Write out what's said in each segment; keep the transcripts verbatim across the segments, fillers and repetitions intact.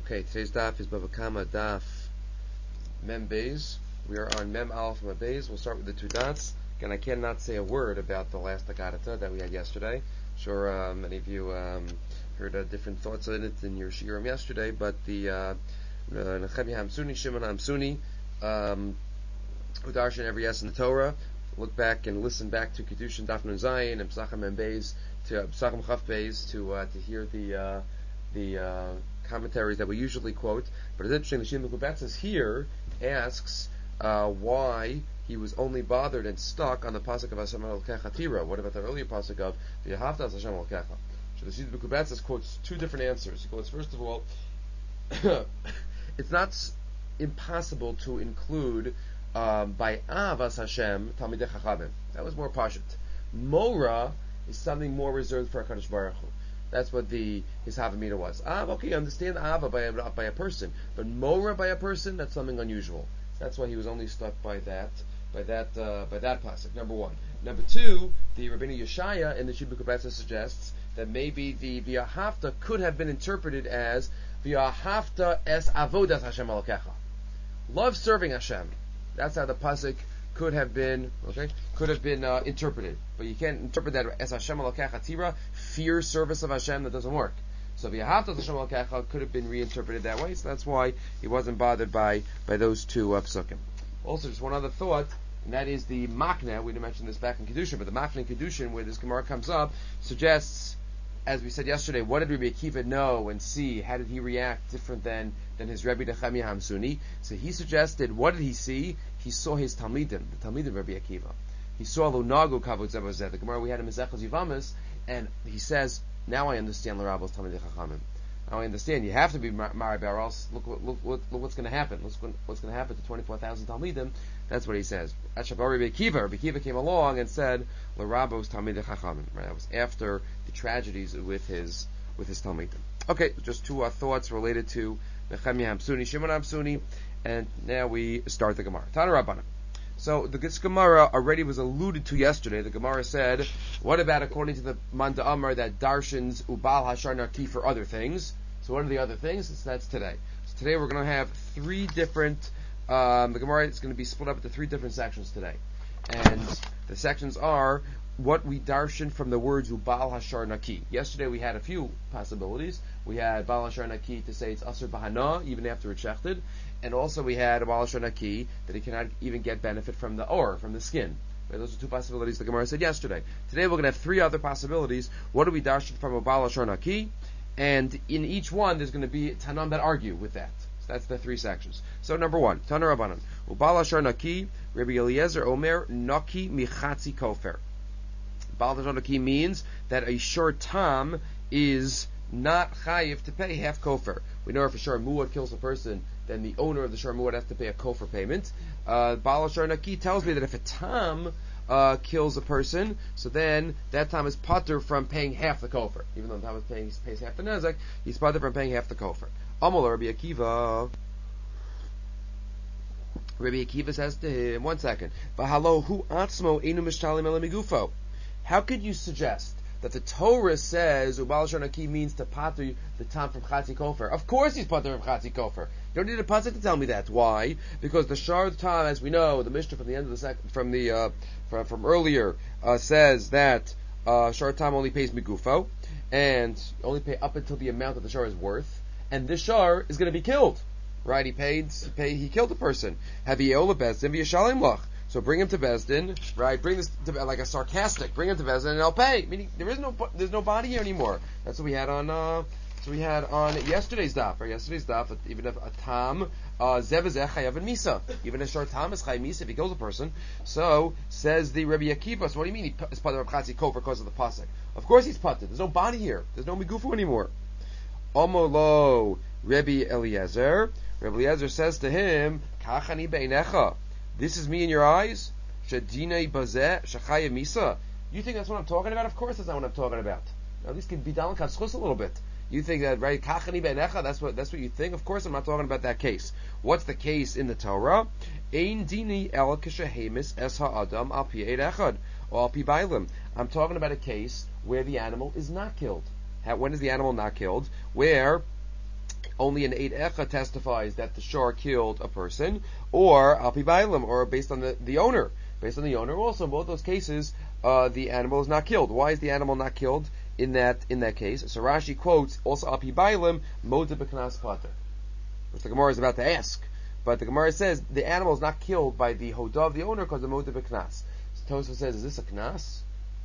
Okay, today's daf is Bava Kama daf Mem Beis. We are on Mem Aleph Mem Beis. We'll start with the two dots. Again, I cannot say a word about the last Agadata that we had yesterday. I'm sure uh, many of you um, heard uh, different thoughts on it in your shiurim yesterday, but the uh, Nechemia Hamsuni, Shimon Hamsuni, um, who darshan every yes in the Torah, look back and listen back to Kedushin Daf Nun Zayin and Psachim Mem Beis to uh, Psachim Chaf Beis to uh, to hear the uh, the uh, commentaries that we usually quote. But it's interesting, the Shimon Kubatzis here asks uh, why he was only bothered and stuck on the pasuk of Hashem Elokecha Tira. What about the earlier pasuk of V'yahavta as Hashem Elokecha? So the Shimon Kubatzis quotes two different answers. He quotes, first of all, it's not s- impossible to include um, by Avas Hashem Talmidei Chachamim. That was more pashut. Mora is something more reserved for HaKadosh Baruch Hu. That's what the his Havamina was. Ah, okay, understand Ava by a, by a person, but Mora by a person, that's something unusual. That's why he was only stuck by that by that uh, by that pasuk. Number one. Number two, the Rabbeinu Yeshaya in the Shibud Kubatzis suggests that maybe the V'yahavta could have been interpreted as V'yahavta es avodas Hashem Elokecha. Love serving Hashem. That's how the pasuk could have been, okay, could have been uh, interpreted. But you can't interpret that as Hashem Elokecha Tira, fear service of Hashem. That doesn't work. So V'yahavta Hashem Elokecha could have been reinterpreted that way. So that's why he wasn't bothered by by those two uh, psukim. Also, just one other thought, and that is the Makna. We didn't mention this back in Kedushin, but the Makna in Kedushin, where this Gemara comes up, suggests, as we said yesterday, what did Rabbi Akiva know and see? How did he react different than, than his Rebbe Nechemia Hamsuni? So he suggested, what did he see? He saw his Talmidim, the Talmidim of Rabbi Akiva. He saw Lo Nagu Kavod Zevazeh, the Gemara we had in Mesechus Yivamis, and he says, now I understand L'Rabos Talmidei Chachamim. Now I understand, you have to be Mari Baros. Look, look, look, look, look what's going to happen. Look what's going to happen to twenty-four thousand Talmidim. That's what he says. At Shabbat Rabbi Akiva, Rabbi Akiva came along and said, L'Rabos Talmidei Chachamim. Right? That was after the tragedies with his with his Talmidim. Okay, just two uh, thoughts related to Nechemia Hamsuni, Shimon Hamsuni, and now we start the Gemara. Tana Rabbanan. So the Gemara already was alluded to yesterday. The Gemara said, what about according to the Manda Amar that darshans ubal hashar narki for other things? So what are the other things? So that's today. So today we're going to have three different, um, the Gemara is going to be split up into three different sections today. And the sections are what we darshan from the words ubal hashar naki. Yesterday we had a few possibilities. We had bal hashar naki to say it's asur bahana even after it's shechted, and also we had bal hashar naki that he cannot even get benefit from the or from the skin. Right, those are two possibilities the Gemara said yesterday. Today we're going to have three other possibilities. What do we darshan from a bal hashar naki? And in each one there's going to be tanam that argue with that. So that's the three sections. So number one, Tana Rabbanan, ubal hashar naki, Rabbi Eliezer Omer naki michatzi kofer. Bal hashar naki means that a shor tam is not chayiv to pay half kofer. We know if a shor muad kills a person, then the owner of the shor muad has to pay a kofer payment. Uh, Bal hashar naki tells me that if a tam uh, kills a person, so then that tam is pater from paying half the kofer. Even though the tam is paying, he pays half the nezek, he's pater from paying half the kofer. Amol Rabbi Akiva. Rabbi Akiva says to him, one second, V'halo hu atzmo einu mishtalim ele migufo. How could you suggest that the Torah says ubal hashar naki means to pater the tam from chatzi kofer? Of course he's pater from chatzi kofer. You don't need a pasuk to tell me that. Why? Because the shar tam, as we know, the Mishnah from the end of the second, from the uh, from, from earlier uh, says that uh, shar tam only pays migufo and only pay up until the amount that the shar is worth, and this shar is going to be killed. Right? He paid. He, paid, he killed a person. Have yeola bezdin v'yashalim lach. So bring him to Bezdin, right? Bring this to, like a sarcastic. Bring him to Bezdin, and I'll pay. Meaning there is no, there's no body here anymore. That's what we had on, uh, so we had on yesterday's daf. Or yesterday's daf, that even if a tam zevazeh chayav and misa, even a short tam is chayav misa if he kills a person. So says the Rabbi Akiva. So what do you mean he is pater of chatzi kofer because of the pasuk? Of course he's pater. There's no body here. There's no migufu anymore. Omolo Rabbi Eliezer. Rabbi Eliezer says to him, Kachani beinecha. This is me in your eyes? Shadinei bazeh shachaya misa. You think that's what I'm talking about? Of course that's not what I'm talking about. At least can be down kaschus a little bit. You think that, right? Kachani beinecha, that's what that's what you think? Of course I'm not talking about that case. What's the case in the Torah? Ein dini el kashahemis es ha'adam al pi echad or al pi bailim. I'm talking about a case where the animal is not killed. How, when is the animal not killed? Where only an Eid Echa testifies that the shor killed a person, or Al Pi Bailam, or based on the, the owner. Based on the owner also, in both those cases, uh, the animal is not killed. Why is the animal not killed in that in that case? So Rashi quotes also Al Pi Bailam, Moda B'Knas Pater, which the Gemara is about to ask. But the Gemara says the animal is not killed by the Hodah of the owner because of Moda B'Knas. So Tosfos says, is this a Knas?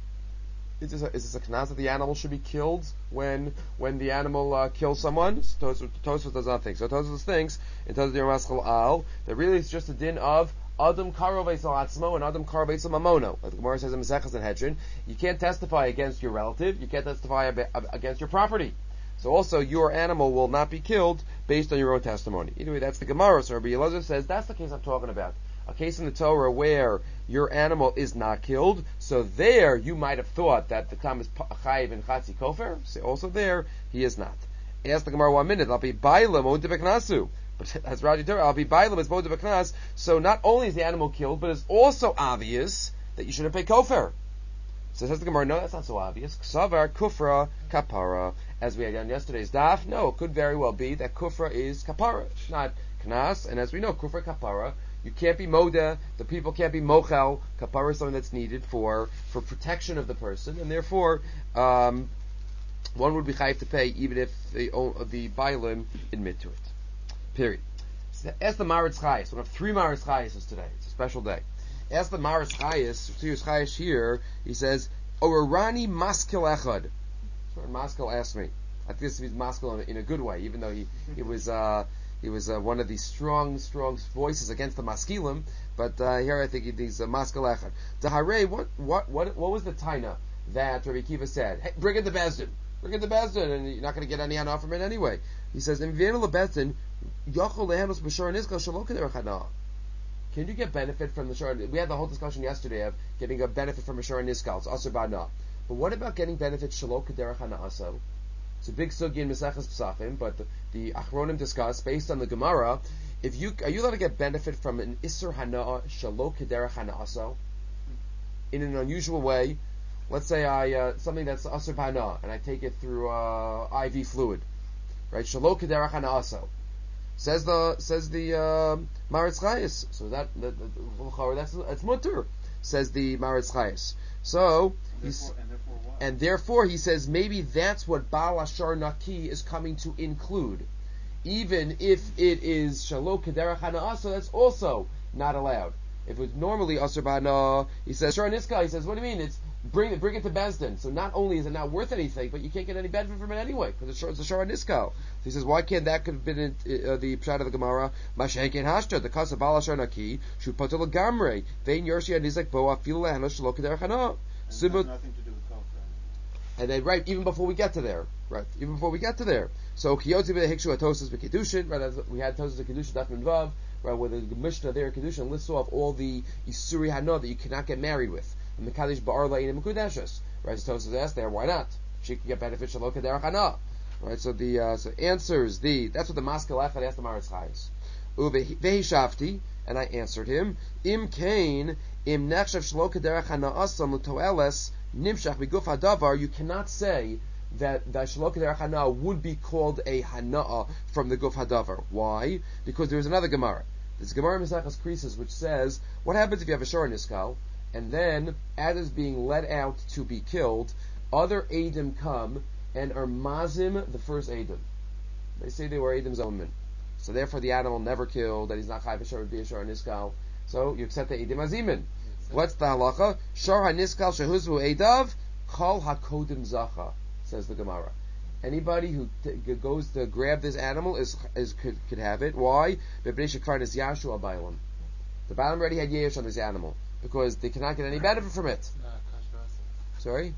Is this a, is this a knas that the animal should be killed when when the animal uh, kills someone? So Tosfos does not think. So Tosfos thinks in Tosfos Yeraschal Al that really it's just a din of Adam Karo Veisal Atzmo and Adam Karo Veisal Mamono. Like the Gemara says in Maseches Sanhedrin, you can't testify against your relative, you can't testify ab- ab- against your property. So also your animal will not be killed based on your own testimony. Anyway, that's the Gemara. So Rabbi Elazar says that's the case I'm talking about. A case in the Torah where your animal is not killed, so there you might have thought that the Tam is Chayiv and Chatzi Kofer. So also there he is not. Ask the Gemara one minute. I'll be Bailam Moda B'Knasu. But as Raji Torah, I'll be Bailam is Moda B'Knas. So not only is the animal killed, but it's also obvious that you shouldn't pay Kofer. So says the Gemara, no, that's not so obvious. Ksavar Kufra Kapara. As we had done yesterday's daf, no, it could very well be that Kufra is Kapara. It's not Knas, and as we know, Kufra Kapara. You can't be moda, the people can't be mochel. Kapara is something that's needed for, for protection of the person, and therefore um, one would be chayiv to pay even if the the bailim admit to it. Period. So ask the Maritz Chayes. We have three Maritz Chayeses today. It's a special day. Ask the Maritz Chayes, Tziyus Chayes here, he says, Orani Maskil Echad. So when Maskil asked me, I think this means Maskil in, in a good way, even though he, he was... Uh, He was uh, one of the strong, strong voices against the maskilim, but uh, here I think he's a maskil echad. Tahare, what, what, what, what was the taina that Rabbi Kiva said? Hey, bring in the bezdin, bring in the bezdin, and you're not going to get any honor from it anyway. He says, "In Vienna bezdin, yachol lehenos b'shor niskal shelo keder chana." Can you get benefit from the shor? We had the whole discussion yesterday of getting a benefit from a shor niskal. It's aser ba'na. But what about getting benefit shelo keder chana also? It's a big sugi in Maseches Pesachim, but the, the Achronim discuss based on the Gemara. If you are you allowed to get benefit from an Isser Hana'a Shalo Kederach Hana'aso in an unusual way? Let's say I uh, something that's Asr Hana'a and I take it through uh, I V fluid, right? Shalo Kederach Hana'aso says the says the uh, Maritz Chayes. So that, that, that that's that's mutter, says the Maritz Chayes. So he's. And therefore, he says maybe that's what Baal Ashar Naki is coming to include. Even if it is Shalo Kederach Hana'ah, so that's also not allowed. If it's normally Asr Ba'ana, he says, Shar Niska, he says, what do you mean? It's bring it, bring it to Bezdin. So not only is it not worth anything, but you can't get any benefit from it anyway, because it's a Shar Niska. So he says, why can't that could have been in, uh, the Pshat of the Gemara? Mashenken Hashta, the cause of Baal Ashar Naki, Shupatul Gamre, Vein Yorshi Anizak Boa, Fila Hana Shalo Kederach Hana'ah. It has nothing to do with Kofar. And then, right, even before we get to there, right, even before we get to there. So, Kiyotzi v'Hikshu Atosas v'Kedushin, right, as we had Tosas v'Kedushin, Daf and Vav, right, where the Mishnah there, Kedushin, lists off all the Isuri Hana that you cannot get married with. And Mekadesh Ba'ar La'in and Mekudeshes. Right, so Tosas asked there, why not? She can get benefit Shalo Kederach Hana. Right, so the, uh, so answers the, that's what the Maskil Echad asked the Maritz Chayes. Uvehi Shafti, and I answered him, Im Kain, Im Nechshav Shalo Kederach Hana Asam L'Toeles, Nimshach B'Guf Hadavar, you cannot say that that Shelo Kederach Hana'ah would be called a Hana'ah from the Guf Hadavar. Why? Because there is another Gemara. There's Gemara Maseches Krisos which says, what happens if you have a Shor Niskal, and then, as is being led out to be killed, other Eidim come and are Mazim the first Eidim. They say they were Eidim's omen. So therefore the animal never killed, that he's not Chai V'Shor V'Yeh Shor Niskal. So you accept the Eidim Azimin. What's the halacha? Shor haniskal shehuzvu eidav kol hakodim zacha, says the Gemara. Anybody who t- goes to grab this animal is is could, could have it. Why? The Yashua Bailam. The Bailam already had yesh on this animal because they cannot get any benefit from it. Sorry.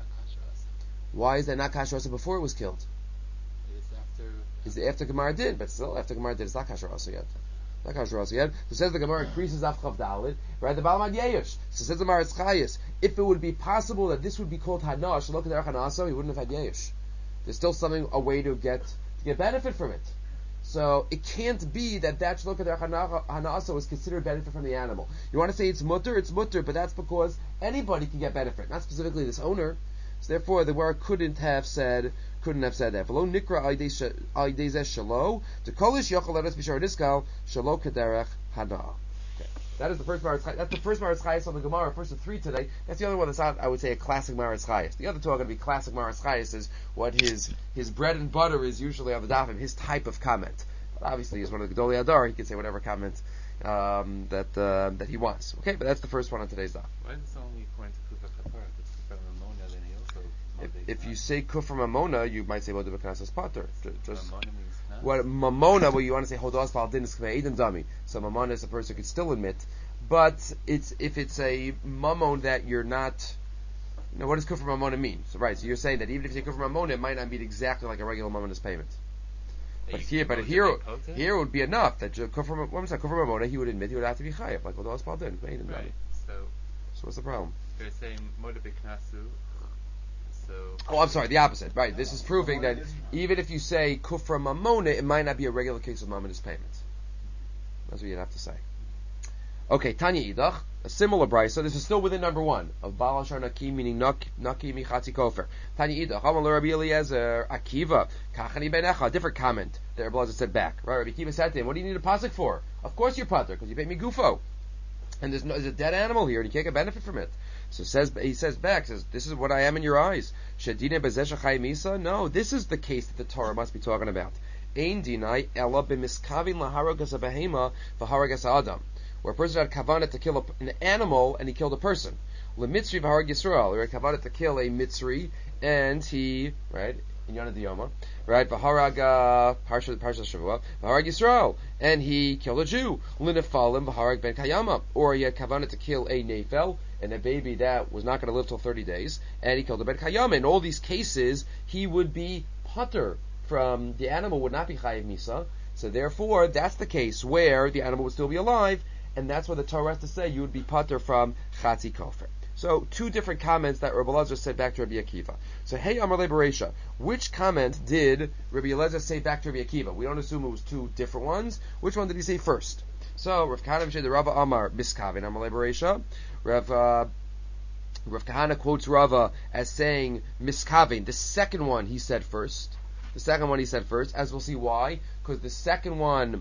Why is that not kashrasa before it was killed? It's after. It's after Gemara did, but still after Gemara did, it's not kashrasa yet. Not kashrasa yet. So says the Gemara increases afchav dalit. Right, the Baal Mad Yesh. So says the Maritz Chayes, if it would be possible that this would be called Hana, Shelo Kederach Hana'ah, he wouldn't have had Yesh. There's still something, a way to get to get benefit from it. So it can't be that that Shelo Kederach Hana'ah is considered benefit from the animal. You want to say it's mutter, it's mutter, but that's because anybody can get benefit, not specifically this owner. So therefore, the word couldn't have said, couldn't have said that. V'lo nikra aydei zeh shelo to kolish yochel leves b'shar diskal shelo kederech hana. That is the first Maritz Chayes. That's the first Maritz Chayes on the Gemara. First of three today. That's the only one that's not, I would say, a classic Maritz Chayes. The other two are going to be classic Maritz Chayes. Is what his his bread and butter is usually on the dafim. His type of comment. But obviously, he's one of the Gedolei Hadar. He can say whatever comment um, that uh, that he wants. Okay, but that's the first one on today's daf. Why is this only according to Kufa Kapar? If it's Kufa Ramona, then he also. If, if you say kufr mamona, you might say Moed B'Knesses Pater. Just Ramona means not. what mamona? Well, you want to say Hodas Pal Din is K'mei Eden Dami. So mamona is a person could still admit. But it's if it's a mamon that you're not, you know, what does kufr mamona mean? So right, so you're saying that even if you say kufr mamona, it might not mean exactly like a regular mamona's payment. But here, but here, here it would be enough that kufr, what was that? Kufr mamona, he would admit he would have to be chayav, like Odos Paldin. Right. So, so what's the problem? They're saying Moed B'Knasu. So. Oh, I'm sorry, the opposite. Right, this is proving that even if you say kufr mamona, it might not be a regular case of mamona's payment. That's what you'd have to say. Okay, Tanya Idach, a similar brisa. This is still within number one of Balashar Naki, meaning Naki Michatzi Kofer. Tanya Idach, Amal Rabbi Eliezer, Akiva, Kachani Ben Echa, different comment that Rabbi Eliezer said back. Right, Rabbi Akiva said to him, what do you need a pasuk for? Of course you're pater, because you paid me gufo. And there's, no, there's a dead animal here, and you can't get benefit from it. So says he says back, says, this is what I am in your eyes. Shadine Bezesha Chai Misa? No, this is the case that the Torah must be talking about. Ein dinai ela b'miskavin laharagas a behema v'haragas adam. Where a person had kavanah to kill a, an animal and he killed a person. Lemitzri v'harag Yisrael. He had kavanah to kill a mitzri and he, right, in Yonah Diyoma, right, v'harag parsha parsha shavua v'harag Yisrael, and he killed a Jew. Linefalim v'harag ben kayama. Or he had kavanah to kill a nefel and a baby that was not going to live till thirty days, and he killed a ben kayama. In all these cases, he would be pater from the animal, would not be chayiv misa. So therefore, that's the case where the animal would still be alive. And that's what the Torah has to say. You would be pater from Chatzi Kofer. So, two different comments that Rabbi Eliezer said back to Rabbi Akiva. So, hey, Amar Le Bereisha, which comment did Rabbi Eliezer say back to Rabbi Akiva? We don't assume it was two different ones. Which one did he say first? So, Rav Kahana said the Rava Amar Miskavin Amar Le Bereisha. Rav uh, Rav Kahana quotes Rava as saying Miskavin. The second one he said first. The second one he said first, as we'll see why. Because the second one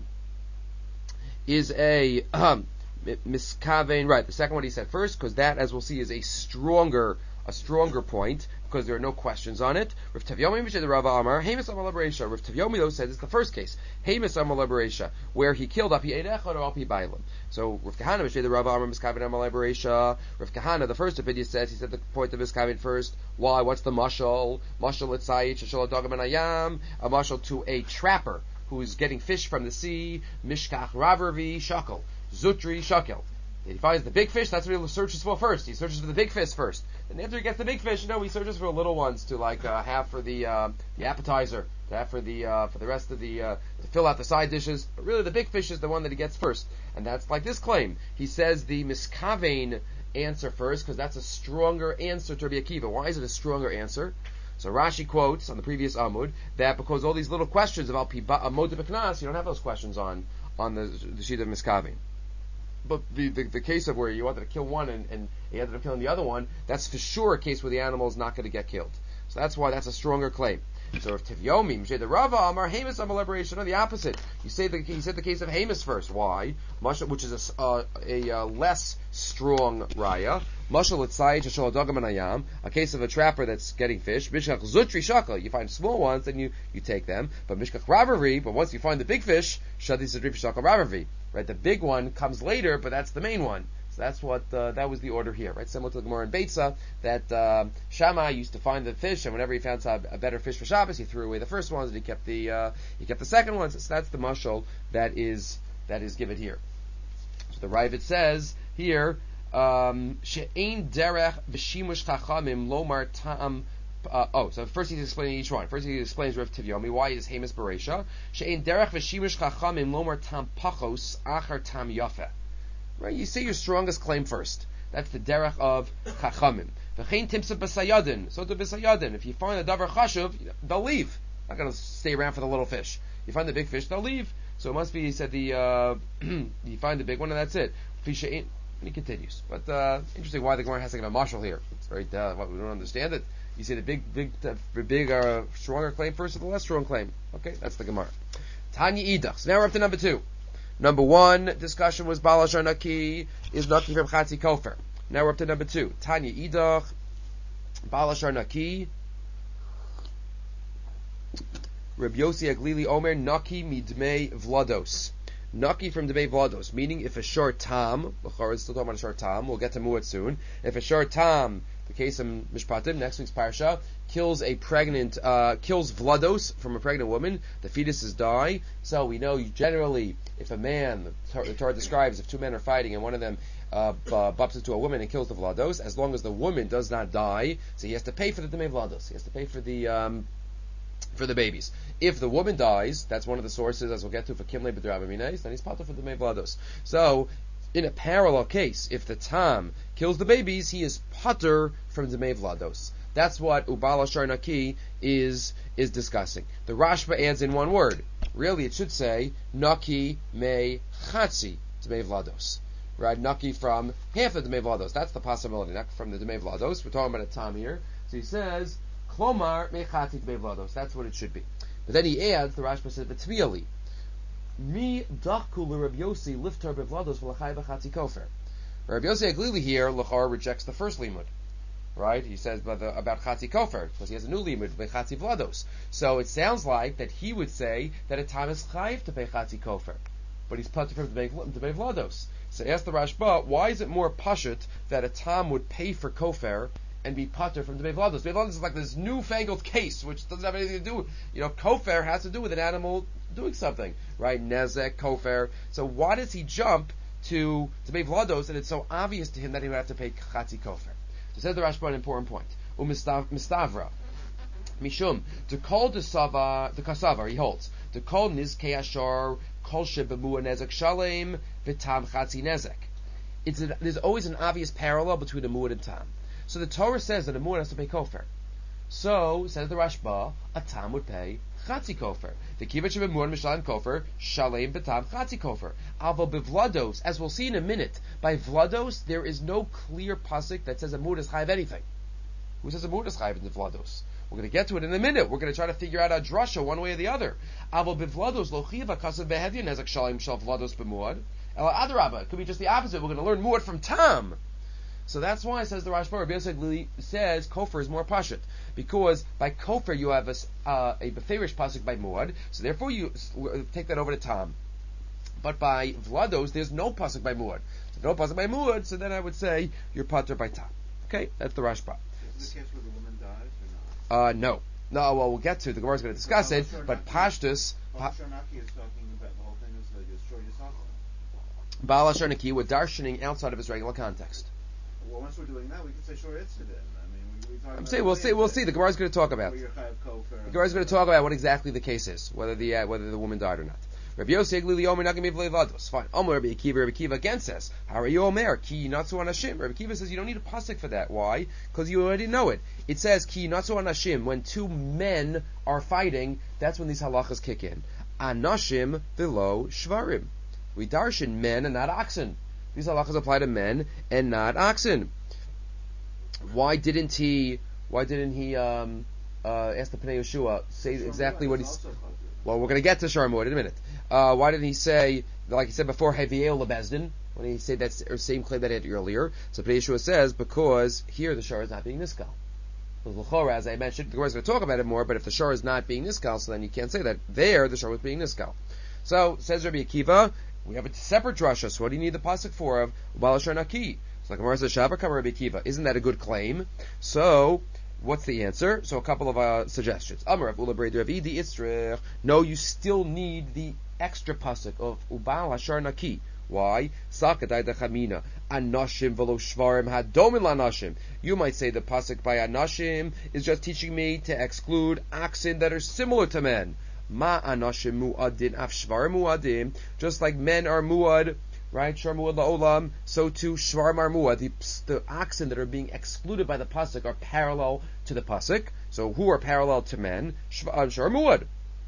is a um, miskavein, right? The second one he said first, because that, as we'll see, is a stronger, a stronger point, because there are no questions on it. Rav Tavyomi Mishay the Rava Amar, Hamas Amar Bereisha. Rav Tavyomi though says it's the first case, Hamas Amar Bereisha, where he killed Api Eidechad or Api Bailam. So Rav Kahana Mishay the Rava Amar Miskavein Amar Bereisha. Rav Kahana, the first opinion says he said the point of miskavein first. Why? What's the mashal? Mashal etzayit sheshol adagam anayam. A mashal to a trapper who is getting fish from the sea, mishkach ravervi shakel, zutri shakel. He finds the big fish, that's what he searches for first. He searches for the big fish first. And after he gets the big fish, you know, he searches for the little ones to like uh, have for the uh, the appetizer, to have for the uh, for the rest of the uh, to fill out the side dishes. But really, the big fish is the one that he gets first, and that's like this claim. He says the miskavein answer first because that's a stronger answer to Rabbi Akiva. Why is it a stronger answer? So Rashi quotes on the previous Amud that because all these little questions about Moed B'Knas, you don't have those questions on on the the sheet of Miskavin. But the, the the case of where you wanted to kill one and, and he ended up killing the other one, that's for sure a case where the animal is not going to get killed. So that's why that's a stronger claim. So if Tivyomi, Mshe the Rava Amar Hamas Amar Liberation, or the opposite. You say the he said the case of Hamas first. Why? Mashal, which is a, uh, a uh, less strong raya. Mashal Etzayit Shashol Adagam Anayam, a case of a trapper that's getting fish. Mishkach Zutri Shakal. You find small ones, then you, you take them. But Mishkach Ravarvi, but once you find the big fish, Shadi Zutri Shakal Ravarvi. Right, the big one comes later, but that's the main one. So that's what uh, that was the order here, right? Similar to the Gemara in Beitza, that uh, Shammai used to find the fish, and whenever he found a, a better fish for Shabbos, he threw away the first ones, and he kept the uh, he kept the second ones. So that's the mashal that is that is given here. So the Ravid says here, she'ein derech v'shimush chachamim lomar ta'am. Uh, oh, so first he's explaining each one. First he explains Rav Tivyomi why it is Hamas Bereisha. She'ein derech v'shimush chachamim lomar tam pachos achar tam yafeh. Right, you say your strongest claim first. That's the derech of chachamim. V'chein timsa b'sayadin. So to b'sayadin. If you find a davar chashuv, they'll leave. Not going to stay around for the little fish. You find the big fish, they'll leave. So it must be, he said, the uh, you find the big one and that's it. And he continues. But uh, interesting why the Gemara has to give a mashal here. It's very uh, well, we don't understand it. You say the big, big, uh, big, uh, stronger claim first, or the less strong claim? Okay, that's the Gemara. Tanya Idach. So now we're up to number two. Number one discussion was Balashar Naki is Naki from Chatzi Kofer. Now we're up to number two. Tanya Idach, Balashar Naki. Rabbi Yossi Aglili Omer Naki midmei Vlados. Naki from Dmei Vlados, meaning if a short tam, L'chara is still talking about a short tam, we'll get to Mu'at soon. If a short tam, the case in Mishpatim, next week's parsha, kills a pregnant, uh, kills Vlados from a pregnant woman, the fetuses die. So we know generally, if a man, the Torah, the Torah describes, if two men are fighting and one of them uh, b- bumps into a woman and kills the Vlados, as long as the woman does not die, so he has to pay for the Dmei Vlados. He has to pay for the, um, for the babies. If the woman dies, that's one of the sources, as we'll get to, for Kimle B'drabaminais, then he's patur for the Dmei Vlados. So, in a parallel case, if the tam kills the babies, he is patur from Dmei Vlados. That's what Ubal Ashar Naki is is discussing. The Rashba adds in one word. Really, it should say Naki me Chatzi Dmei Vlados. Right? Naki from half of the Dmei Vlados. That's the possibility. Not from the Dmei Vlados. We're talking about a tam here. So he says Klomar me Chatzi Dmei Vlados. That's what it should be. But then he adds, the Rashba says, B'tzviali, Mi dachku l'Rab Yossi liftar bevlados v'lachai v'chatzi kofer. Rabbi Yossi Aglili here, L'char rejects the first limud. Right? He says about, the, about chatzi kofer, because he has a new limud, v'chatzi vlados. So it sounds like that he would say that a time is chayiv to pay chatzi kofer. But he's put from Dmei Vlados. So ask the Rashba, why is it more pashut that a tam would pay for kofer and be patur from Dmei Vlados? Dmei Vlados is like this newfangled case, which doesn't have anything to do with, you know, kofer has to do with an animal doing something, right? Nezek, kofer. So why does he jump to Dmei Vlados, and it's so obvious to him that he would have to pay chatzi kofer? So says the Rashba an important point. Umistavra. Mishum, to call the Sava, the Kasavar, he holds, to call Nizkei Ashar, Kol Shebemu Nezek Shalem, V'tam Chatzi Nezek. It's a, there's always an obvious parallel between a muad and tam. So the Torah says that a muad has to pay kofer. So, says the Rashba, a tam would pay chatzi kofer. The kibbutz of a muad mishalim kofer, shalem betam chatzi kofer. Avo bevlados, as we'll see in a minute, by vlados there is no clear pasuk that says a muad is chayiv anything. Who says a muad is chayiv in the vlados? We're going to get to it in a minute. We're going to try to figure out a drasha one way or the other. Avo bevlados lo chiva kasav behevya nezek shalem shal vlados b'muad. Ela adarabba, it could be just the opposite. We're going to learn muad from tam. So that's why, says the Rashba, Rabbi Yosef Glili says kofer is more pashut, because by kofer you have a uh, a beferish pasuk by muad, so therefore you take that over to tam. But by vlados there's no pasuk by muad, so no pasuk by muad. So then I would say you're patur by tam. Okay, that's the Rashba. Is the case where the woman dies or not? Uh, no, no. Well, we'll get to the Gemara is going to discuss it, but pashtus. Baal Sharnaki is talking about the whole thing is like destroy Yisachar. Baal Sharnaki, we're darshaning outside of its regular context. Well, once we're doing that, we can say shor itzadin. I mean, we, we talk I'm saying we'll see. We'll see. The Gemara is going to talk about. The Gemara is going to talk about what exactly the case is, whether the uh, whether the woman died or not. Rabbi Yosef Glili Omer Nagami Vlevados. Fine. Omer Rabbi Akiva. Rabbi Akiva again says, "How are you Omer? Ki natsu anashim." Rabbi Akiva says you don't need a pasuk for that. Why? Because you already know it. It says Ki natsu anashim. When two men are fighting, that's when these halachas kick in. Anashim velo shvarim. We darshan men and not oxen. These halachas apply to men and not oxen. Why didn't he? Why didn't he um, uh, ask the Pnei Yeshua say exactly what he's? Well, we're going to get to Sharmuad in a minute. Uh, why didn't he say, like he said before, Heviel lebezdin? When he said that same claim that he had earlier, so Pnei Yeshua says because here the shar is not being niskal. L'chora, as I mentioned, the Gemara is going to talk about it more. But if the shar is not being niskal, so then you can't say that there the shar was being niskal. So says Rabbi Akiva. We have a separate drasha, so what do you need the pasuk for of Ubal Ashar Naki? So like Gemara says, Shabbat Kamar Rabbi Akiva. Isn't that a good claim? So, what's the answer? So a couple of uh, suggestions. Amar Rav Ula Brei Rav Idi Itzrich. No, you still need the extra pasuk of Ubal Ashar Naki. Why? Sakadai Dechamina. Anashim velo shvarim hadomin lanashim. You might say the pasuk by Anashim is just teaching me to exclude oxen that are similar to men. Ma anashim mu'adin af shvar mu'adim. Just like men are mu'ad, right? Shvar mu'ad la'olam. So too shvarim are mu'ad. The, the oxen that are being excluded by the pasuk are parallel to the pasuk. So who are parallel to men? Shvar mu'ad.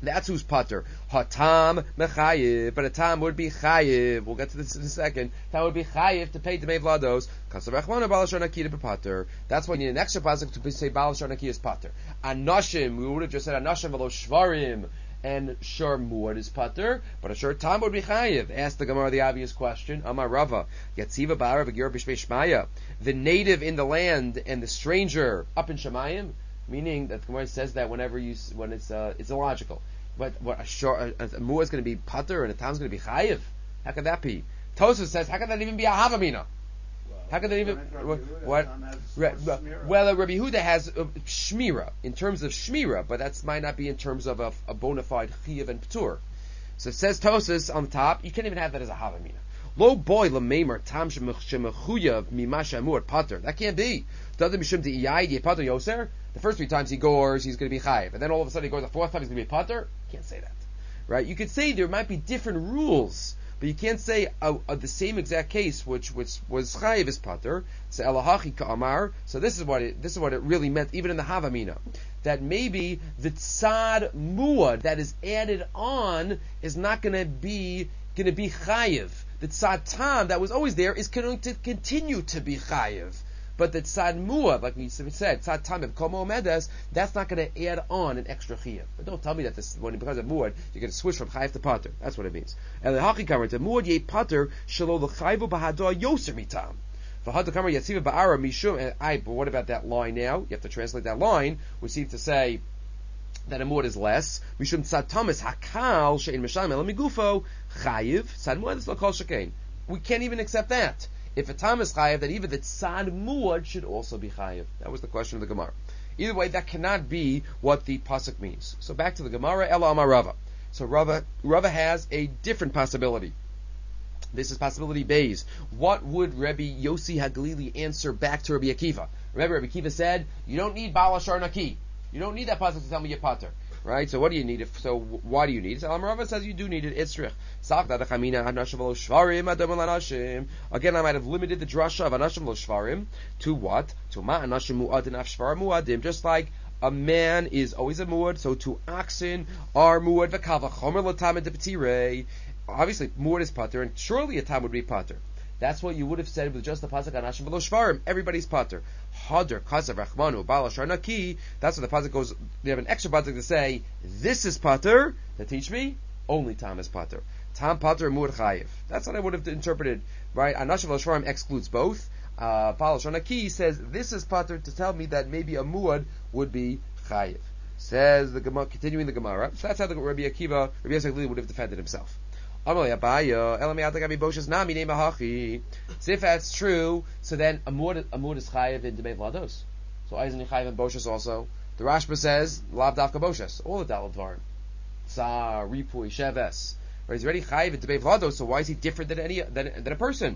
That's who's pater. Hatam mechayiv, but a tam would be chayiv. We'll get to this in a second. Tam would be chayiv to pay Dmei Vlados. Kasavachmana balashar naki to be pater. That's why you need an extra pasuk to say balashar naki is pater. Anashim, we would have just said anashim v'lo shvarim, and shor muad is pater, but a shor tam would be chayiv. Ask the Gemara the obvious question. Amar Rava, Yatziva ba'ara v'gir b'shvei shmaya. The native in the land and the stranger up in Shemayim. Meaning that the Gemara says that whenever you when it's uh, it's illogical. But what a short a, a, a mu'ah is going to be pater and a tam is going to be chayiv? How could that be? Tosfos says, how could that even be a havamina? Well, how could that even what? what Re, well, Rabbi Yehuda has uh, shmira in terms of shmira, but that might not be in terms of a, a bona fide chayiv and patur. So it says Tosfos on the top. You can't even have that as a havamina. Lo boy lemeimer tam shemechuyav mimasha mu'at pater. That can't be. Doesn't mishum de iyai pater yoser. The first three times he gores, he's going to be chayiv, and then all of a sudden he goes the fourth time he's going to be pater. Can't say that, right? You could say there might be different rules, but you can't say uh, uh, the same exact case, which which was chayiv is pater. So elahachi ka'amar. So this is what it this is what it really meant, even in the havamina, that maybe the tzad muad that is added on is not going to be going to be chayiv. The tzad tam that was always there is going to continue to be chayiv. But the tzad mu'ah, like we said, tzad tam of komo medes, that's not going to add on an extra chiyuv. But don't tell me that this, when it becomes a mu'ah, you're going to switch from chayiv to pater. That's what it means. And the haki kamer to mu'ah ye pater shelo l'chayivu b'hadoah yoser mitam. V'hadu kamer yatziva ba'ara mishum. And I, but what about that line now? You have to translate that line, which seems to say that a mu'ah is less. Mishum tzad tam is hakal she'in misham elam migufo chayiv. Tzad mu'ah is l'kol shekein. We can't even accept that. If a tam is chayiv, then even the tzad muad should also be chayiv. That was the question of the Gemara. Either way, that cannot be what the pasuk means. So back to the Gemara, Ela Amar Rava. So Rava, Rava has a different possibility. This is possibility Bays. What would Rabbi Yossi Haglili answer back to Rabbi Akiva? Remember, Rabbi Akiva said, you don't need Baal Ashar Naki. You don't need that pasuk to tell me you're pater. Right? So what do you need? If, so why do you need it? So Rava says you do need it. Itzrich. Again, I might have limited the drasha of anashim lo shvarim to what? To ma anashim mu'adin af shvar mu'adim. Just like a man is always a mu'ad, so to oxen are mu'ad v'kava chomer l'tamid depetire. Obviously, mu'ad is pater, and surely a tam would be pater. That's what you would have said with just the pasuk anashim v'lo shvarim. Everybody's pater. Hadar kasav rachmanu bal ashar naki. That's what the pasuk goes. They have an extra pasuk to say this is pater to teach me. Only tam is pater. Tam pater mu'ad chayiv. That's what I would have interpreted. Right? Anashim v'lo shvarim excludes both. Uh, bal ashar naki says this is pater to tell me that maybe a mu'ad would be chayiv. Says the Gemara, continuing the Gemara. So that's how the Rabbi Akiva, Rabbi Yosef would have defended himself. So if that's true, so then a muad a muad is chayiv in Dmei Vlados. So Eisen chayiv in Boshes also. The Rashba says lav davka Boshes, all the dalad dvarim, Tsar, Ripui, Sheves. Right? He's already chayiv in Dmei Vlados. So why is he different than any than, than a person?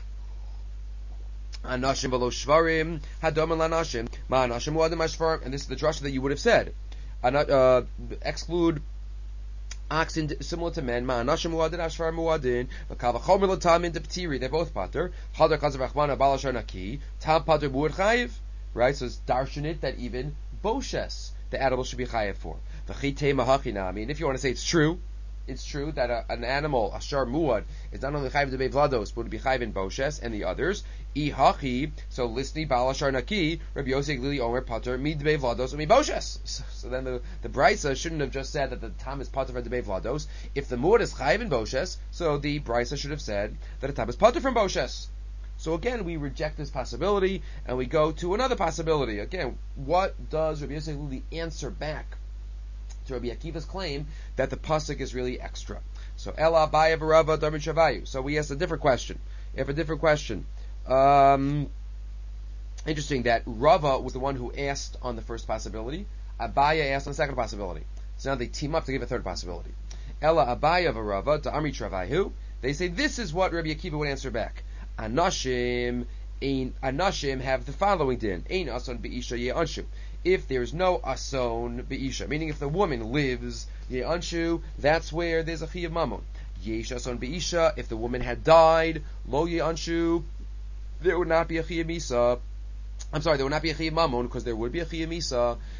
Anashim v'lo shvarim hadom lanashim ma anashim muadim ashvarim. And this is the drasha that you would have said. Uh, exclude oxen similar to men, ma'anashim muadin, ashvar muadin, v'kava chomer l'tamin deptiri. They're both pater. Hadar kazav rachmana balashar naki. Tam pater muad chayiv. Right, so it's darshanit that even boshes the animal should be chayiv for. V'chitei mahachinami. I mean, if you want to say it's true, it's true that a, an animal, ashar muad, is not only chayiv to be vlados, but would be chayiv in boshes and the others. Ihachi, so lisni balashar naki, Rabbi Yosef Glili Omer pater mid debei vlados and mi boshes. So, so then the the brisa shouldn't have just said that the tam is pater for debei vlados. If the muad is chayiv in boshes, so the brisa should have said that the tam is pater from boshes. So again, we reject this possibility and we go to another possibility. Again, what does Rabbi Yosef Glili answer back to Rabbi Akiva's claim that the pasuk is really extra? So Ela Abaya v'Rava Darmin Shavayu. So we asked a different question. We have a different question. Um, interesting that Rava was the one who asked on the first possibility. Abaya asked on the second possibility. So now they team up to give a third possibility. Ela Abaya v'Rava Darmin Shavayu. They say this is what Rabbi Akiva would answer back. Anashim, ein, Anashim have the following din. Ein ason be'isha ye'anshu. If there's no ason be'isha, meaning if the woman lives ye'anshu, that's where there's a chiyav mamon. Yesh ason be'isha, if the woman had died, lo ye'anshu, there would not be a chiyav misa. I'm sorry, there would not be a chiyav mamon because there would be a chiyav misa.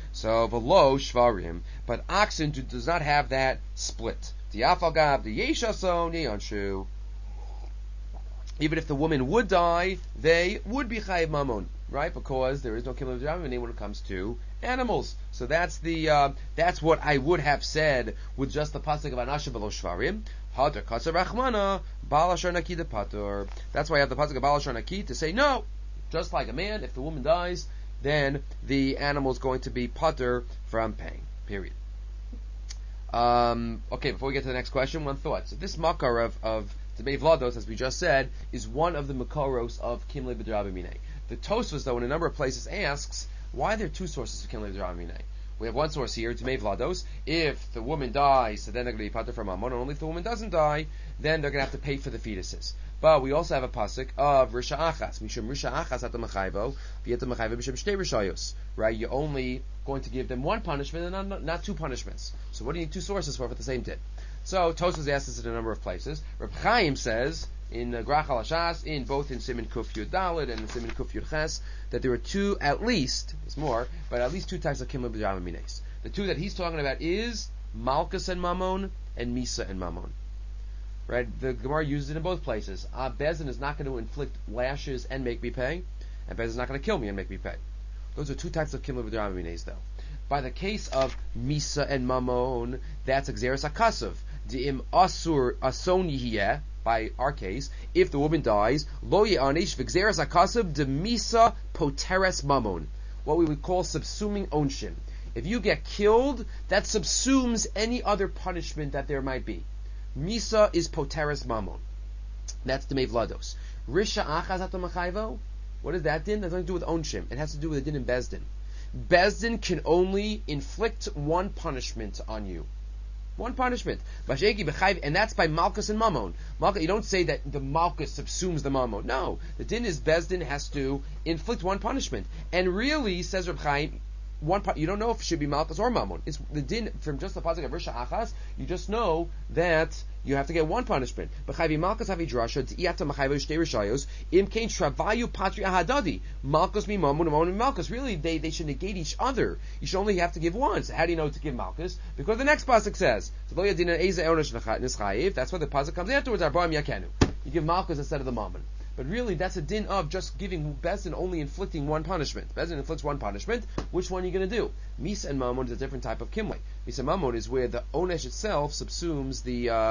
So below shvarim, but oxen do, does not have that split. Diafagav the yeshason yanshu. Even if the woman would die, they would be chayiv mamon, right? Because there is no killing when it comes to animals. So that's the uh, that's what I would have said with just the pasuk of anasha below shvarim. Hadar kaser rachmana balashar naki de patur. That's why I have the pasuk of balashar naki to say no. Just like a man, if the woman dies, then the animal is going to be patur from paying. Period. Um, okay, before we get to the next question, one thought. So this makar of of Demei Vlados, as we just said, is one of the makaros of Kimle B'Drabi Minei. The Tosfos, though, in a number of places asks, why are there two sources of Kimle B'Drabi Minei? We have one source here, Demei Vlados. If the woman dies, so then they're going to be patur from Mammon, and only if the woman doesn't die, then they're going to have to pay for the fetuses. But we also have a pasuk of Risha Achas. Mishum Risha Achas at the Mechayvo, V'yet the Mechayvo B'Shem Shtei Rishayos. Right? You're only going to give them one punishment and not, not two punishments. So what do you need two sources for for the same din? So Tosfos asks this in a number of places. Reb Chaim says in uh, Grach HaLashas, in both in Siman Kuf Yud Daled and in Siman Kuf Yud Ches, that there are two, at least, there's more, but at least two types of Kimle B'Drabi Mines. The two that he's talking about is Malchus and Mammon and Misa and Mammon. Right? The Gemara uses it in both places. Uh, Bezin is not going to inflict lashes and make me pay, and Bezin is not going to kill me and make me pay. Those are two types of Kimle B'Drabi Mines, though. By the case of Misa and Mammon, that's Xeris HaKasav. Di'im asur ason yihiyeh, by our case, if the woman dies, lo ye'anish v'gzeres akasav de misa poteres mammon, what we would call subsuming onshin. If you get killed, that subsumes any other punishment that there might be. Misa is poteres mammon. That's the Mevlados. Risha achaz ato machayvo. What is that din? That has nothing to do with onshim. It has to do with the din in Bezdin. Bezdin can only inflict one punishment on you. One punishment. And that's by Malchus and Mammon. Malchus, you don't say that the Malchus subsumes the Mammon. No. The din is Bezdin has to inflict one punishment. And really, says Reb Chaim, one you don't know if it should be Malchus or Mammon. It's the din from just the pasuk of Risha Achas. You just know that you have to get one punishment. B'chayvi Malchus havi drasha t'iyata machayvo shtei rishayos im kein travayu patri ahadadi Malchus mi Mammon and Mammon mi Malchus. Really, they they should negate each other. You should only have to give one. So how do you know to give Malchus? Because the next pasuk says that's why the pasuk comes afterwards. Arbaim yakenu. You give Malchus instead of the Mammon. But really, that's a din of just giving Bezdin only inflicting one punishment. Bezdin inflicts one punishment. Which one are you going to do? Misa and Mammon is a different type of kimle. Misa and Mammon is where the onesh itself subsumes the uh,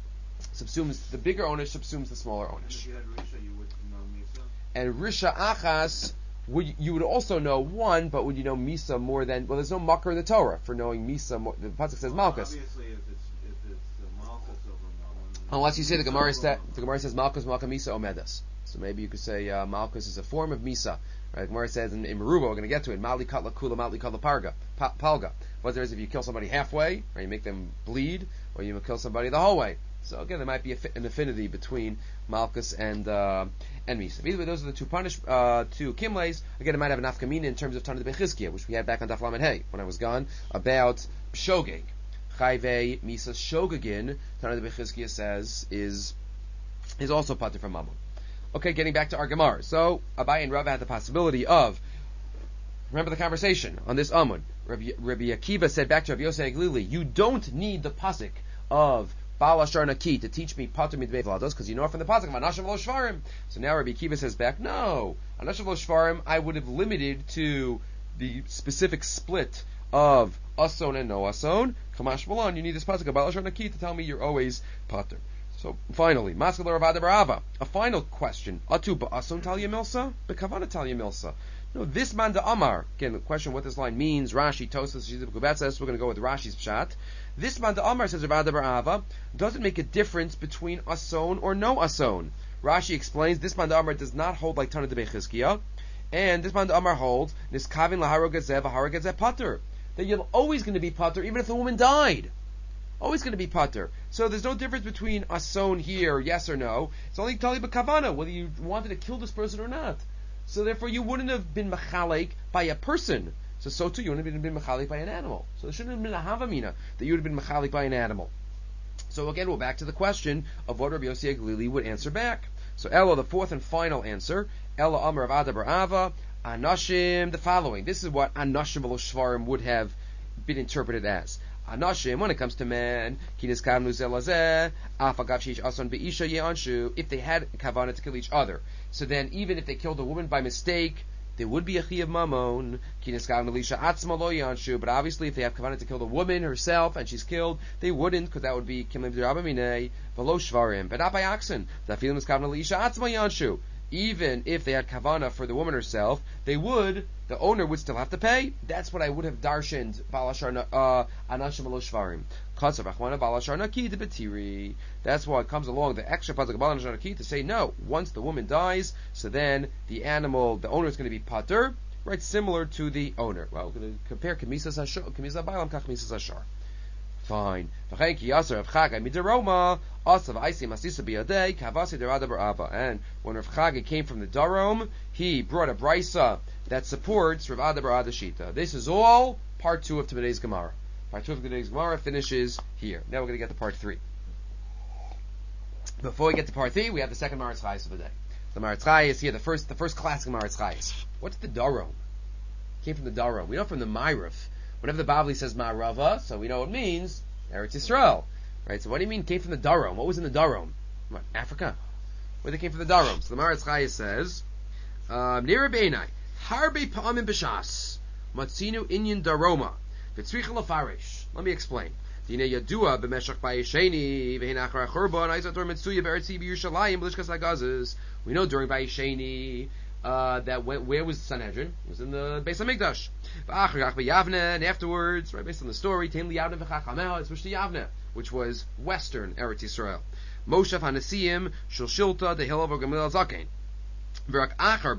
subsumes the bigger onesh subsumes the smaller onesh. If you had Risha, you would know Misa. And Risha Achas, would you would also know one, but would you know Misa more than? Well, there's no makar in the Torah for knowing Misa. More, the pasuk says well, Malchus. Obviously, if it's if it's uh, Malchus over Mammon. Unless you say the Gemara says the Gemara says Malchus Malchus Misa Omedas. So maybe you could say uh, Malchus is a form of Misa. Right? Gemara says in, in Meruba, we're going to get to it. Mali katla kula, mali katla parga, pa, palga. What there is if you kill somebody halfway, or you make them bleed, or you kill somebody the whole way. So again, there might be a, an affinity between Malchus and uh, and Misa. Either way, those are the two punish uh, two kimles. Again, it might have an afkamina in terms of Tanit Bechizkiah, which we had back on Daf Lamed Hey when I was gone about shogeg. Chayvei Misa shogegin. Tanit Bechizkiah says is is also pater from Mammon. Okay, getting back to our Gemara. So, Abai and Rava had the possibility of, remember the conversation on this Amud. Rabbi, Rabbi Akiva said back to Rabbi Yosei Glili, you don't need the pasuk of Baal Ashar Naki to teach me Pater Midbei Vlados, because you know from the pasuk of Anashav Lo Shvarim. So now Rabbi Akiva says back, no, Anashav Lo Shvarim I would have limited to the specific split of Ason and no Ason. Kamash Malon, you need this pasuk of Baal Ashar Naki to tell me you're always Pater. So finally, Maskal Ravada Barava. A final question. Atu ba'ason talia milsa? Bekavana talia milsa. No, this man da Amar. Again, the question what this line means. Rashi, Tosas, Shizib Kubatzes. We're going to go with Rashi's pshat. This man da Amar says Ravada Barava doesn't make a difference between ason or no ason. Rashi explains this man da Amar does not hold like Tana de Bechizkiah, and this man da Amar holds niskavin laharogazev harogazev pater, that you're always going to be pater even if the woman died. Always going to be pater. So there's no difference between ason here, yes or no. It's only tali b'kavana, whether you wanted to kill this person or not. So therefore you wouldn't have been mechalek by a person. So so too you wouldn't have been mechalek by an animal. So there shouldn't have been a havamina that you would have been mechalek by an animal. So again, we're back to the question of what Rabbi Yossi Glili would answer back. So Ella, the fourth and final answer, Ella Amar of Adabar Ava, Anashim, the following. This is what Anashim v'lo shvarim would have been interpreted as. Anashim, when it comes to men, kinis kavnu zelazeh, afagav sheish ason be'isha ye'anshu, if they had kavanah to kill each other. So then, even if they killed a woman by mistake, there would be a chiyuv mamon, kinis kavnu lisha atzma lo ye'anshu, but obviously if they have kavanah to kill the woman herself, and she's killed, they wouldn't, because that would be kimlim d'rabba minei, v'lo shvarim, but not by oxen. The feeling is kavnu lisha atzma ye'anshu. Even if they had kavana for the woman herself, they would, the owner would still have to pay. That's what I would have darshaned, balashar anashim lo shvarim. Kasav achwana balashar naki de betiri. That's why it comes along, the extra pasuk balashar naki, to say, no, once the woman dies, so then the animal, the owner is going to be pater, right, similar to the owner. Well, we're going to compare Kamisas Hashar, Kamisas Bailam, Kamisas Hashar. Fine. And when Rav Chaga came from the Darom, he brought a brisa that supports Rav Ada bar Ada Shita. This is all part two of today's Gemara. Part two of today's Gemara finishes here. Now we're going to get to part three. Before we get to part three, we have the second Maratz Chayes of the day. The Maratz Chayes here, the first, the first classic Maratz Chayes. What's the Darom? It came from the Darom. We know from the Ma'ariv. Whenever the Bavli says Ma'arava, so we know what it means, Eretz Yisrael. Right? So what do you mean came from the Darom? What was in the Darom? What, Africa? Where they came from the Darom. So the Maratz Chayes says, Nira Beinai, Harbe Pa'amim B'Shas, Matzinu Inyan Daroma, V'tzricha Lafarish. Let me explain. Dina Yadua B'Meshach Bayesheni, V'hin Achar HaChurban, Aizator Metzuya B'Eretz B'Yushalayim, B'Lishkas HaGazes. We know during Bayesheni, Uh, that went, where was Sanhedrin? It was in the Beis HaMikdash. And afterwards, right, based on the story, Teim Liyavne v'Chachamel, it's pushed to Yavne, which was western Eretz Yisrael. Moshav HaNesiyim, Shilshilta, the hill of Gamil Zakein. After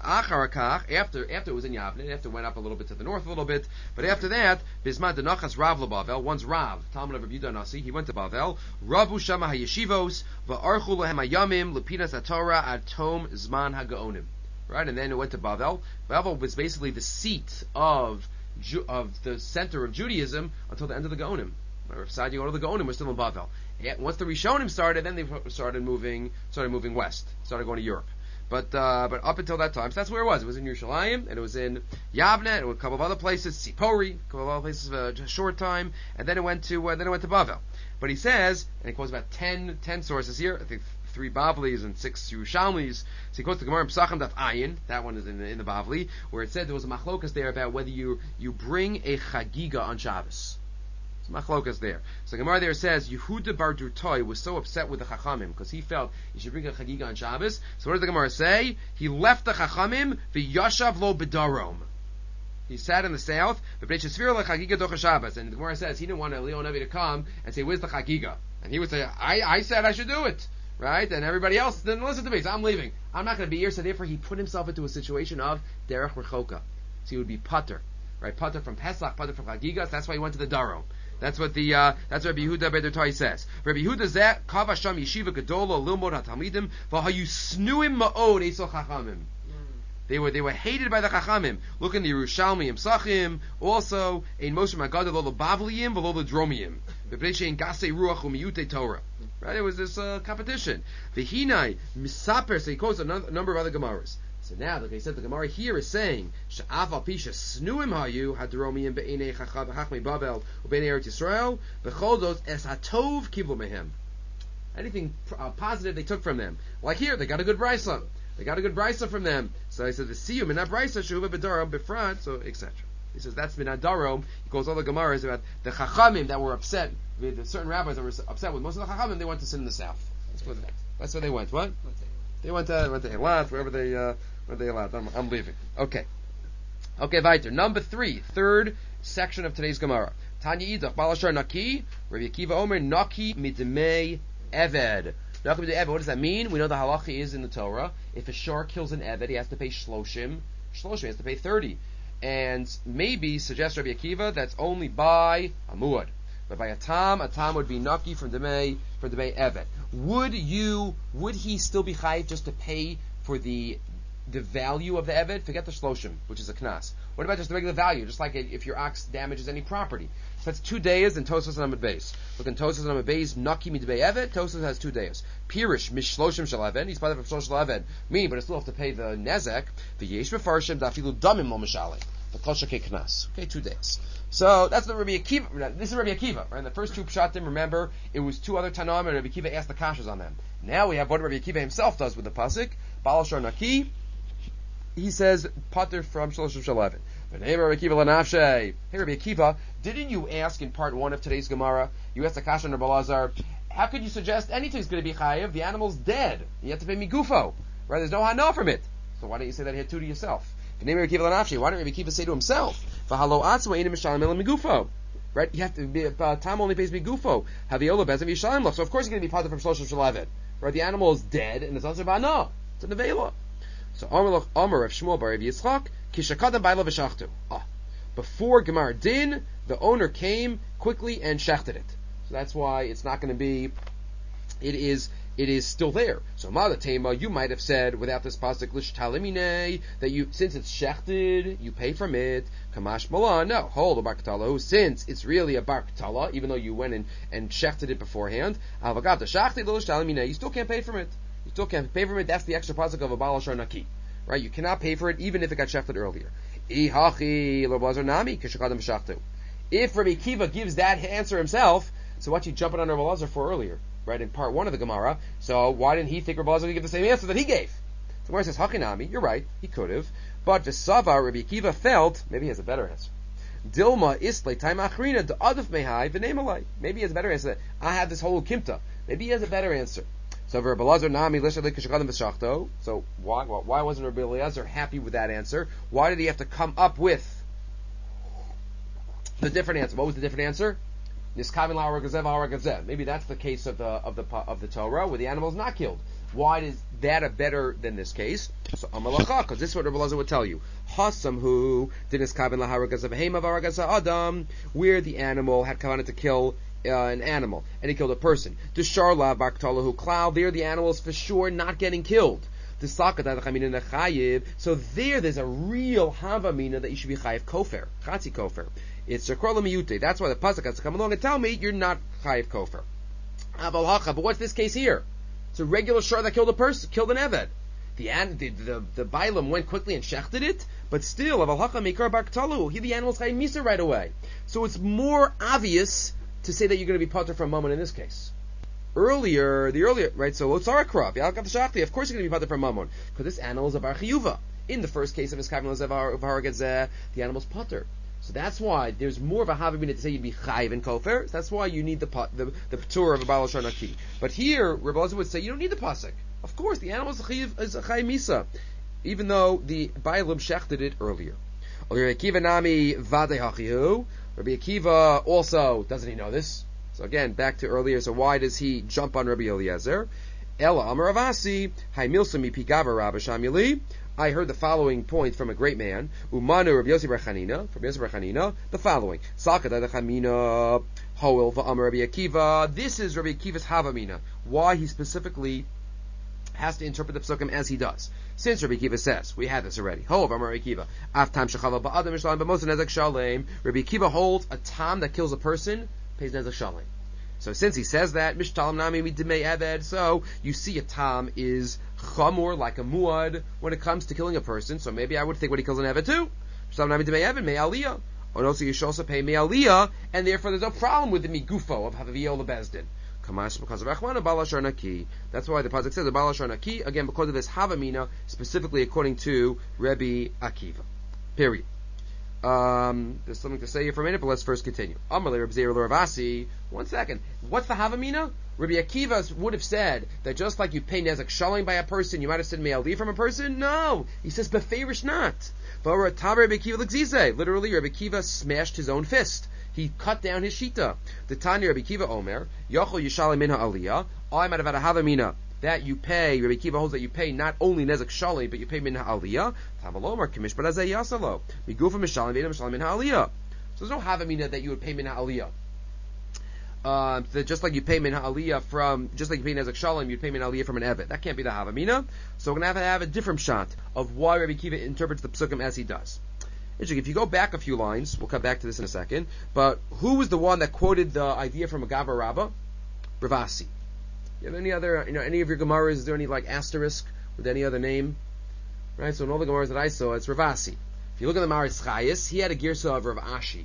after it was in Yavne, after it went up a little bit to the north a little bit, but after that, Bismat Denachas Rav LeBavel, one's Rav, Talmud of Rabbi Yehuda Nasi, he went to Bavel, Rabu Shama HaYeshivos, Va'archu Lehem HaYamim, Lepinas HaTorah, Atom Zman HaGaonim. Right, and then it went to Bavel. Bavel was basically the seat of Ju- of the center of Judaism until the end of the Gaonim. Or Sadia or the Gaonim were still in Bavel. And once the Rishonim started, then they started moving, started moving west, started going to Europe. But uh, but up until that time, so that's where it was. It was in Yerushalayim, and it was in Yavne, and it was a couple of other places, Sipori, a couple of other places for a short time, and then it went to uh, then it went to Bavel. But he says, and he quotes about ten, ten sources here. I think three Bavlis and six Yerushalmis. So he quotes the Gemara in Pesachim Daf Ayin. That one is in the, in the Bavli, where it said there was a machlokas there about whether you you bring a chagiga on Shabbos. It's machlokas there. So the Gemara there says Yehuda bar Durtoi was so upset with the Chachamim because he felt you should bring a chagiga on Shabbos. So what does the Gemara say? He left the Chachamim v'yashav lo b'darom. He sat in the south, and the Gemara says he didn't want Eliyahu Navi to come and say, "Where's the chagiga?" And he would say, "I I said I should do it." Right? And everybody else didn't listen to me, so I'm leaving. I'm not going to be here, so therefore he put himself into a situation of derech rechoka. So he would be pater. Right? Pater from Pesach, pater from Chagigas, that's why he went to the Darom. That's what the, uh, that's what Rabbi Yehuda Bedertai says. Rabbi Yehuda zeh, kav Hashem yeshiva gedola lilmod ha-talmidim, v'hayu snuim ma'od esol chachamim. They were, they were hated by the Chachamim. Look in the Yerushalmi and Psachim, also, in Moshe Magadol, lo Bavliim, v'lo lo Dromiim. V'breishe Gase Ruach u'miyute Torah. Right? It was this uh, competition. V'hinai, misaper, so he quotes a, no- a number of other Gemaras. So now, like I said, the Gemara here is saying, Sha'af al pisha snuim hayu, hadromiim be'enei chachmi Bavel, u'beinei Eretz Yisrael, v'choldot es hatov kiblu mehem. Anything uh, positive they took from them. Like here, they got a good brisa. They got a good brisa from them. So he says, the siyum in that brisa, shuva b'darom b'front, so et cetera. He says, that's minad darom. He calls all the Gemaras about the chachamim that were upset, the certain rabbis that were upset with most of the chachamim, they went to sit in the south. That's where, that's where they went. What? They went to, went to Eilat, wherever they, uh, where they Eilat. I'm, I'm leaving. Okay. Okay, weiter. Number three, third section of today's Gemara. Tanya Idach, Balashar Naki, Rabbi Akiva Omer, Naki Midmei Eved. Naki Midmei Eved, what does that mean? We know the halacha is in the Torah. If a shar kills an Eved, he has to pay Shloshim. Shloshim, he has to pay thirty. And maybe, suggests Rabbi Akiva, that's only by a muad. But by a tam, a tam would be Naki from Demei, from Demei Eved. Would you, would he still be chayiv just to pay for the the value of the Eved? Forget the Shloshim, which is a knas. What about just the regular value? Just like if your ox damages any property. So that's two days and Tosfos on Amud Beis. Look in Tosfos on Amud Beis, Naki midbei Evet, Tosfos has two days. Pirish, mishloshim shalaven, he's part of shlosh shalaven. Me, but I still have to pay the nezek. The yesh befarshim, dafilu damim lo mishale. The kosher knas. Okay, two days. So that's the Rabbi Akiva. This is Rabbi Akiva. Right? In the first two pshatim, remember, it was two other Tanaim, and Rabbi Akiva asked the kashas on them. Now we have what Rabbi Akiva himself does with the pasuk. Balashar Naki. He says, Pater from Shlosh Shalaven. Hey Rabbi Akiva, Hey Rabbi Akiva, didn't you ask in part one of today's Gemara? You asked the kasha on Rabbi Lazar, how could you suggest anything's going to be chayiv? The animal's dead. You have to pay migufo. Right? There's no hana from it. So why don't you say that here too to yourself? Why don't Rabbi Akiva say to himself, right? You have to be, uh, Tam only pays migufo. Haviola bezem yishalim. So of course he's going to be part of from Shlosh Shalaven. Right? The animal is dead, and it's also bana. It's an avela. So Amar Amar of Shmuel bar Rav Yitzchak, Kishakadam Baila v'shachtu. Ah, before Gemar Din, the owner came quickly and shechted it. So that's why it's not going to be. It is. It is still there. So Mada Tema, you might have said without this pasuk Lish Talimine that you since it's shechted, you pay from it. Kamash Malan. No, hold a barkatala. Since it's really a barkatala, even though you went and and shechted it beforehand, Avagata Shachted Lish Talimine, you still can't pay from it. You still can't pay for it. That's the extra pasuk of a balashar naki, right? You cannot pay for it even if it got shechted earlier. If Rabbi Akiva gives that answer himself, so what's he jumping on Rabbi Lazar for earlier, right? In part one of the Gemara. So why didn't he think Rabbi Lazar would give the same answer that he gave? So Gemara says Hachinami. You're right. He could have, but Vesava Rabbi Akiva felt maybe he has a better answer. Dilma isle time achrina the aduf mehai v'nemalai. Maybe he has a better answer. I have this whole kimta. Maybe he has a better answer. So Rabbi Elazar nami l'shalik kishakadam b'shachto. So why why wasn't Rabbi Elazar happy with that answer? Why did he have to come up with the different answer? What was the different answer? Niskavin la'ara gazev ha'ara gazev. Maybe that's the case of the of the of the Torah where the animal is not killed. Why is that a better than this case? So amalacha, because this is what Rabbi Elazar would tell you. Hasamhu diniskavin la'ara gazev hema ha'ara gazev adam, where the animal had kavanah to kill Uh, an animal, and he killed a person. The Sharla Baktalahu Cloud, there the animal is for sure not getting killed. The Sakat so there there's a real Havamina that you should be Chayiv Kofer, Chatzi Kofer. It's a Krola Miyute. That's why the Pasuk has to come along and tell me you're not Chayiv Kofer. Aval Hacha, but what's this case here? It's a regular Shar that killed a person, killed an Eved. The the the, the Bailam went quickly and shechted it, but still Aval Hacha Mikar Baktalu. He the animal's Chayiv Misa right away. So it's more obvious to say that you're going to be potter for a moment in this case. Earlier, the earlier, right, so Lotzara Krav, Yalkat Shachti, of course you're going to be potter for a moment, because this animal is a Bar Chiyuva. In the first case of Iskavim Lezev Haragazeh, the animal's potter. So that's why there's more of a Havamina to say you'd be Chayiv and Kofer. So that's why you need the the, the Patur of a Baal Shar Naki. But here, Rabbi Elazar would say you don't need the Pasuk. Of course, the animal is a Chayiv Misa, even though the Bailam shechted it earlier. Rabbi Akiva Nami Vade Hachihu. Rabbi Akiva also, doesn't he know this? So again, back to earlier, so why does he jump on Rabbi Eliezer? Ela Amar Avasi, Hai Milsami Pigava Rabba Shamili. I heard the following point from a great man, Umanu Rabbi Yossi Bar Chanina, from Yossi Bar Chanina, the following, Sakata Chamina, Hoel Va'amar Rabbi Akiva. This is Rabbi Akiva's Havamina. Why he specifically has to interpret the psukim as he does. Since Rabbi Akiva says, we had this already. Hov, Amar Rabbi Akiva. Aftam shechava ba'adam yishlam b'mosa nezek shalem. Rabbi Akiva holds a tam that kills a person pays nezek shalem. So since he says that, mishtalam nami midimei eved. So you see, a tam is chamor like a muad when it comes to killing a person. So maybe I would think when he kills an eved too. Mishtalam nami midimei eved mei aliyah. Or also you should also pay mei aliyah, and therefore there's no problem with the migufo of havaviyol bezdin. Because of Rachmana Balashar Naki. That's why the pasuk says the Balashar Naki, again because of this Havamina, specifically according to Rabbi Akiva. Period. Um, there's something to say here for a minute, but let's first continue. Amalei Rabbi Zeir Ravasi. One second. What's the Havamina? Rabbi Akiva would have said that just like you pay nezek shalim by a person, you might have said me'ali from a person. No, he says beferish not. But Rabbi Akiva l'gzizeh. Literally, Rabbi Akiva smashed his own fist. He cut down his shita. The Tanya Rabbi Akiva Omer, Yochel Yishalim Minha Aliyah. I might have had a Havamina that you pay. Rabbi Akiva holds that you pay not only nezek shalim, but you pay Minha Aliyah. Tamalomar Kimish Barazay Yasalo. Migufa Mishalim Vedam Mishalim Minha Aliyah. So there's no Havamina that you would pay Minha Aliyah. Um, so just like you pay Minha Aliyah from, just like you pay nezek shalim, you'd pay Minha Aliyah from an Evet. That can't be the Havamina. So we're going to have to have a different shot of why Rabbi Akiva interprets the psukim as he does. Interesting. If you go back a few lines, we'll come back to this in a second. But who was the one that quoted the idea from Agava Rabbah? Ravasi. You have any other, you know, any of your Gemaras? Is there any like asterisk with any other name? Right. So in all the Gemaras that I saw, it's Ravasi. If you look at the Maris Chayis, he had a girsa of Rav Ashi.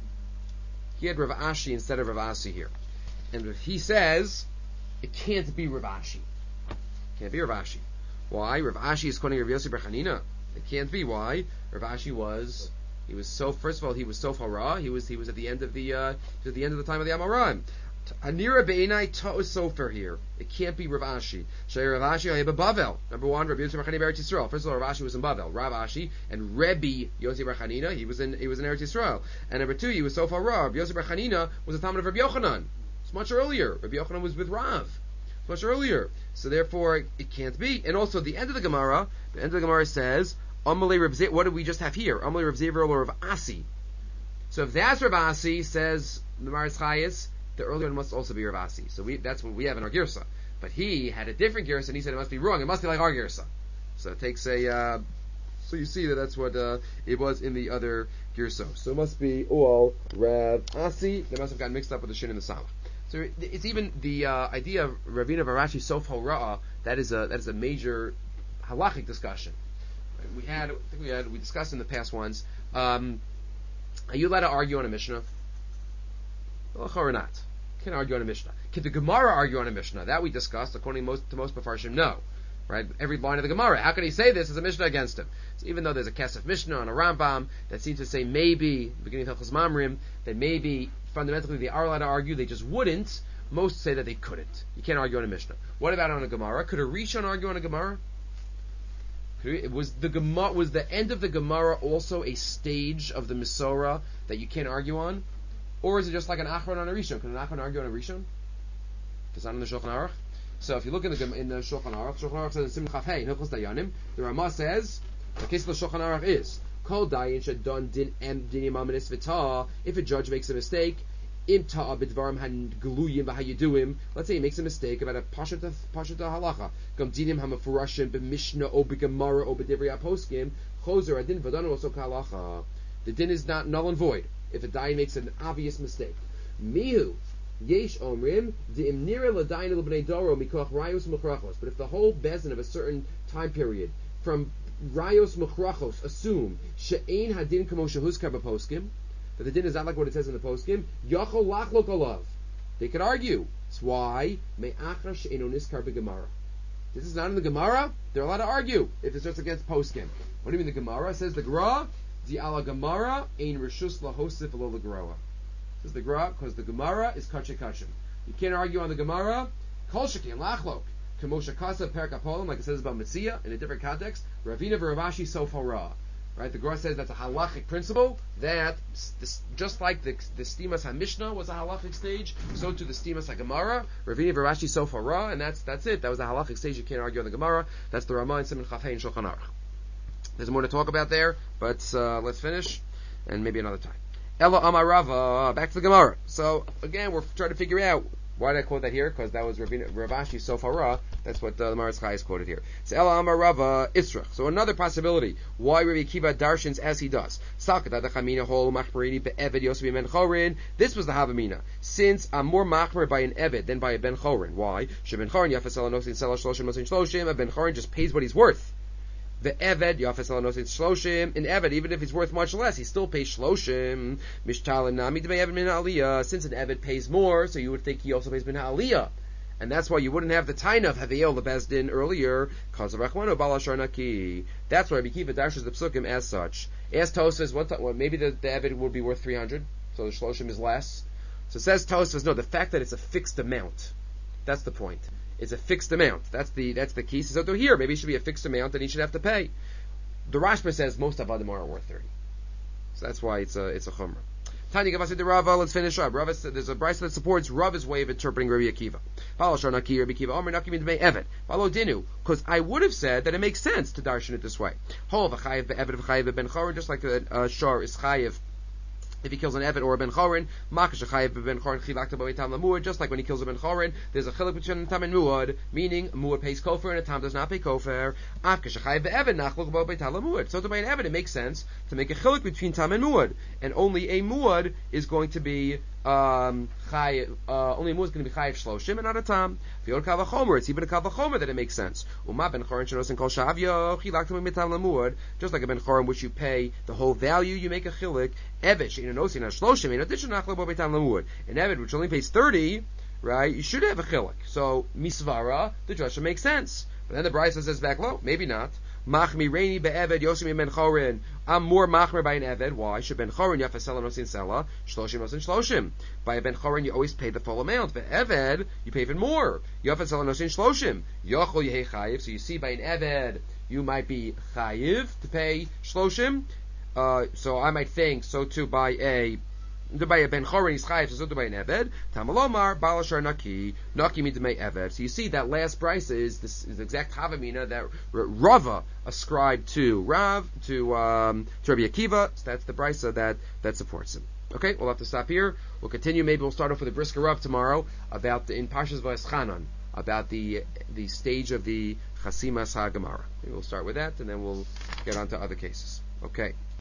He had Rav Ashi instead of Rav Asi here, and he says it can't be Rav Ashi. Can't be Rav Ashi. Why? Rav Ashi is quoting Rav Yossi bar Chanina. It can't be. Why? Rav Ashi was he was so. First of all, he was so far. He was he was at the end of the uh, at the end of the time of the Amoraim. Anira Beinai Ta'us Sofer here. It can't be Rav Ashi. Shei Rav Ashi Ayeba Bavel. Number one, Rabbi Yossi bar Chanina Eretz Yisrael. First of all, Rav Ashi was in Bavel. Rav Ashi and Rebbe Yossi bar Chanina, he was in he was in Eretz Yisrael. And number two, he was so far. Rabbi Yossi bar Chanina was a Talmud of Rabbi Yochanan. It's much earlier. Rabbi Yochanan was with Rav. It's much earlier. So therefore, it can't be. And also, the end of the Gemara, the end of the Gemara says, Amalei Rav Ze- what do we just have here? Amalei Rav Zever or Rav Asi. So if that's Rav Asi, says the Maris Chayis, the earlier one must also be Rav Asi. So we, that's what we have in our Girsa. But he had a different Girsa, and he said it must be wrong. It must be like our Girsa. So it takes a, uh, so you see that that's what uh, it was in the other Girsa. So it must be all Rav Asi. They must have gotten mixed up with the Shin and the Samach. So it's even the uh, idea of Ravina Varashi Sof Hora'ah, that is a that is a major halachic discussion. We had, I think we had, we discussed in the past ones. Um, are you allowed to argue on a Mishnah? Or not? Can argue on a Mishnah. Can the Gemara argue on a Mishnah? That we discussed. According to most, to most Mefarshim, no. Right? Every line of the Gemara. How can he say this as a Mishnah against him? So even though there's a Kesef Mishnah and a Rambam that seems to say maybe, beginning of Hilchos Mamrim, that maybe fundamentally they are allowed to argue, they just wouldn't. Most say that they couldn't. You can't argue on a Mishnah. What about on a Gemara? Could a Rishon argue on a Gemara? Was the Gemara, was the end of the Gemara also a stage of the Mesorah that you can't argue on? Or is it just like an Achron on a Rishon? Can an Achron argue on a Rishon? It's not in the Shulchan Aruch. So if you look in the in the Shulchan Aruch, Shulchan Aruch says in Simon Chaf Hey in Hilchos Dayanim, the Ramah says the case of the Shulchan Aruch is Kol Dayin Shadon Din Em Dinim Amanis V'Tah. If a judge makes a mistake, Im Ta'a B'Dvarim Han Gluyim V'Hayeduim. Let's say he makes a mistake about a Pashut Pashut Halacha. Gam Dinim Hamafurashim B'Mishnah O B'Gemara O B'Divrei HaPoskim Chozer Adin V'Danu Also Kalacha. The din is not null and void if a dayan makes an obvious mistake. Mihu Yesh Omrim Di'im Nira L'Dayin L'Bnei Doro Mikoch Rayos Mechrachos. But if the whole bezin of a certain time period from Rayos Mechrachos assume She'ein Hadin Kamo Shehuzkar B'Poskim, that the din is not like what it says in the poskim, Yachol Lachlok Olav. They could argue. That's why Me'achra She'eino Niskar B'Gemara. This is not in the Gemara. They're allowed to argue if it's just against poskim. What do you mean the Gemara? Says the Gra Di Ala Gemara Ein Rishus LaHosif Lo LaGroa. Says the Gra because the Gemara is Kachim Kachim. You can't argue on the Gemara. Kol Shekin Lachlok. Kemosha Kasa Perkapolim, like it says about Metzia in a different context. Ravina V'Ravashi Sofara. Right, the Gra says that's a halachic principle that this, just like the the Stimas HaMishnah was a halachic stage, so too the Stimas HaGemara, Ravini V'Rashi Sofa Ra, and that's that's it. That was a halachic stage. You can't argue on the Gemara. That's the Ramah and Simon Chaf Hey and Shulchan Aruch. There's more to talk about there, but uh, let's finish, and maybe another time. Ella Amar Rava, back to the Gemara. So again, we're trying to figure out. Why did I quote that here? Because that was Ravina, Ravashi Sofa Ra. That's what uh, the Maris Chayis quoted here. So Ela Amar Rava Israch. So another possibility why Rabbi Akiva darshans as he does. This was the Havamina. Since I'm more machmer by an Eved than by a Ben Chorin. Why? Sheben Chorin Yafas Elanosin Sela Shloshim Mosin Shloshim. A Ben Chorin just pays what he's worth. The Eved Yafas Elanosin Shloshim. In Eved, even if he's worth much less, he still pays Shloshim. Mishtalim Nami Dmei Eved Min Aliyah. Since an Eved pays more, so you would think he also pays Min Aliyah. And that's why you wouldn't have the taina of Haviel Lebezdin earlier, because of Rachmano Balashar Naki. That's why Rabbi Akiva dashes the psukim as such. Ask Tosfos, what t- well, maybe the, the Eved would be worth three hundred, so the Shloshim is less. So says Tosfos, no, the fact that it's a fixed amount, that's the point. It's a fixed amount. That's the that's the key. So here, maybe it should be a fixed amount that he should have to pay. The Rashba says most of Adam are worth thirty. So that's why it's a it's a chumrah. Tanya Gavasi de Rava, let's finish up. Rava, there's a brisa that supports Rava's way of interpreting Rabbi Akiva. Follow Shar Naki, Rabbi Akiva, Omer Naki Min Dmei Eved. Follow Dinu, because I would have said that it makes sense to darshan it this way. Hol v'chayev be'eved v'chayev ben chorin, just like the uh, Shar is chayev If he kills an Evet or a Ben Chorin, Ben Chorin, just like when he kills a Ben Chorin, there's a chiluk between Tam and Muad, meaning Muad pays Kofer and a Tam does not pay Kofer. So to buy an Evet, it makes sense to make a chiluk between Tam and Muad, and only a Muad is going to be um, chay, uh, only a Muad is going to be Chayiv Shloshim and not a Tam. If you're a Kavachomer, it's even a Kavachomer that it makes sense. Uma Ben Chorin Shenosin Kol Shavyo, Chilaktam Mitam Lamuad, just like a Ben Chorin which you pay the whole value, you make a chiluk. Evet, in addition, an Evet which only pays thirty, right? You should have a chiluk. So misvara, the drasha makes sense. But then the Brisa says back low, maybe not. Machmi reini be'eved yosim ben chorin. I'm more machmer by an eved. Why? Should ben chorin yafasela nosin sela shloshim nosin shloshim. By a ben chorin you always pay the full amount. But eved you pay even more. Yafasela nosin shloshim. Yochol yehei chayiv. So you see by an eved you might be chayiv to pay shloshim. Uh, so I might think so too by a to buy a ben chorin is chayiv, so to buy an eved. Tamalomar balashar naki naki means to make eved. So you see that last price is this is the exact havamina that Rava ascribed to Rav to um, to Rabbi Akiva. So that's the brisa that that supports him. Okay, we'll have to stop here. We'll continue. Maybe we'll start off with a brisker Rav tomorrow about the, in Parshas Vayeschanan about the the stage of the Chasimas HaGemara. We'll start with that, and then we'll get on to other cases. Okay.